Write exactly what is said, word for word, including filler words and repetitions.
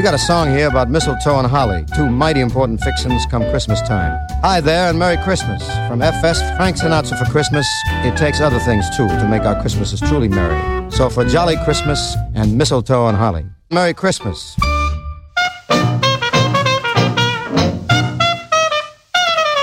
got a song here about mistletoe and holly, two mighty important fixins come Christmas time. Hi there and Merry Christmas. From F S, Frank Sinatra for Christmas. It takes other things, too, to make our Christmases truly merry. So for jolly Christmas and mistletoe and holly, Merry Christmas.